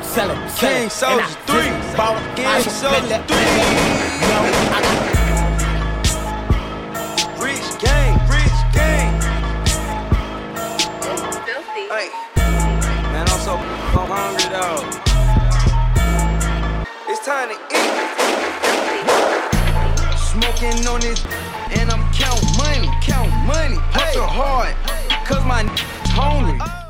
sell it. King Soldier 3. King Soldier 3. Rich gang. Hey, man, I'm so hungry, dog. It's time to eat. Smoking on this, and I'm count money. Hustle hard, cause my hungry.